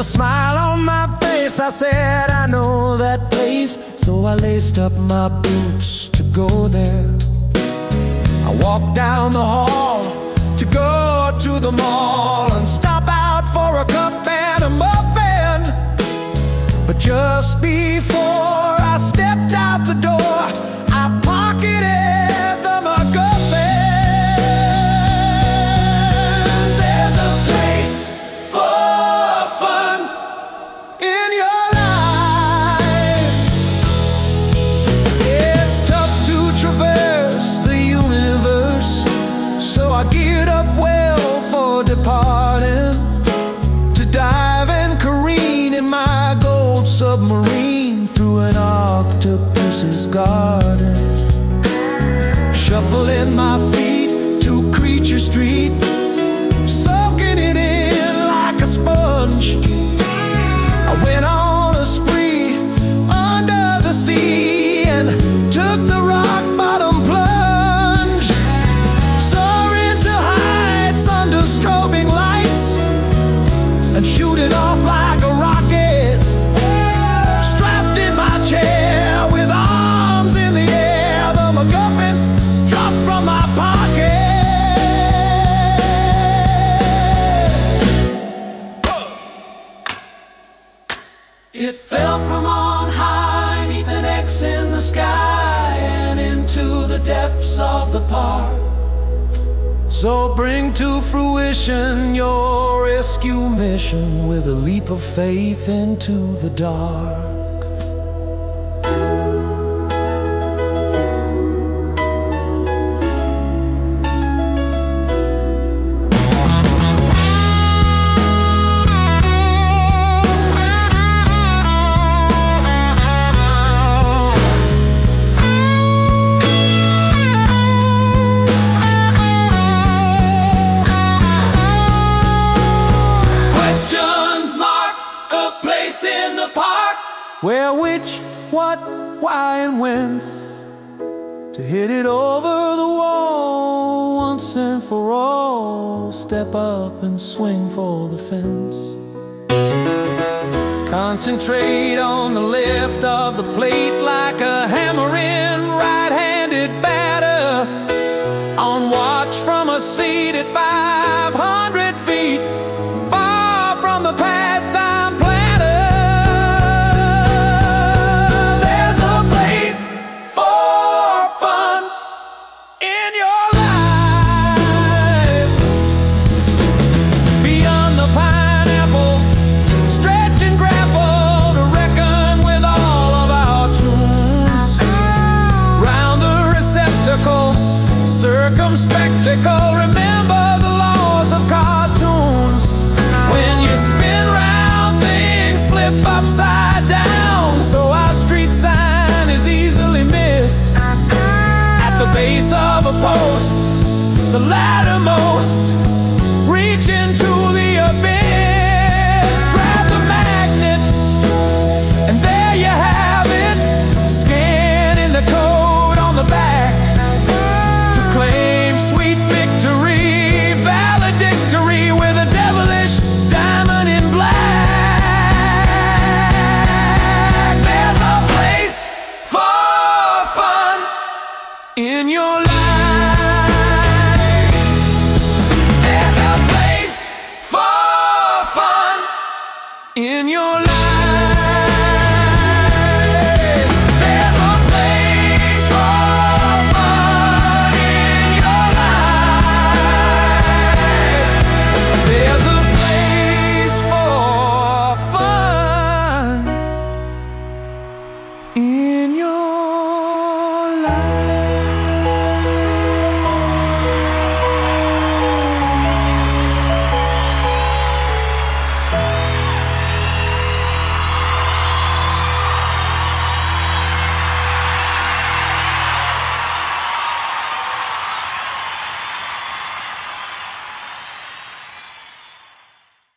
a smile on my face, I said, I know that place. So I laced up my boots to go there. I walked down the hall to go to the mall and stop out for a cup and a muffin. But just before I stepped out the door, I pocketed the MacGuffin. There's a place for fun in your life. It's tough to traverse the universe, so I geared up well for departing, to dive and careen in my gold submarine through an octopus's garden. Shuffling my feet to Creature Street, soaking it in like a sponge. I went on a spree under the sea and took the rock bottom plunge. Soaring to heights under strobing lights and shooting off like a rocket. Strapped in my chair with arms in the air, the MacGuffin dropped from my pocket. It fell from on high, 'neath an X in the sky, and into the depths of the park. So bring to fruition your rescue mission with a leap of faith into the dark. In the park, where, which, what, why, and whence, to hit it over the wall once and for all. Step up and swing for the fence. Concentrate on the lift of the plate like a hammering right-handed batter, on watch from a seat at 500 feet, far from the pastime platter. Circumspectacle, remember the laws of cartoons. When you spin round, things flip upside down. So our street sign is easily missed. At the base of a post, the lattermost, reach into the abyss. Grab the magnet, and there you have it. Scan in the code on the back, claim sweet victory, valedictory with a devilish diamond in black. There's a place for fun in your life. There's a place for fun in your life.